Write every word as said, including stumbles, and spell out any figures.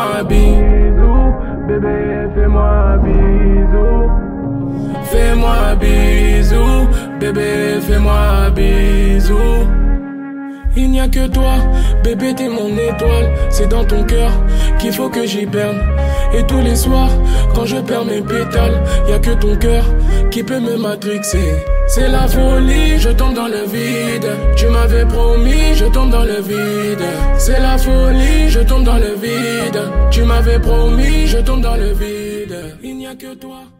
un bisou, bébé, fais-moi un bisou. Fais-moi un bisou, bébé, fais-moi un bisou. Il n'y a que toi, bébé, t'es mon étoile. C'est dans ton cœur qu'il faut que j'hiberne. Et tous les soirs, quand je perds mes pétales, y a que ton cœur qui peut me matrixer. C'est la folie, je tombe dans le vide. Tu m'avais promis, je tombe dans le vide. C'est la folie, je tombe dans le vide. Tu m'avais promis, je tombe dans le vide. Il n'y a que toi.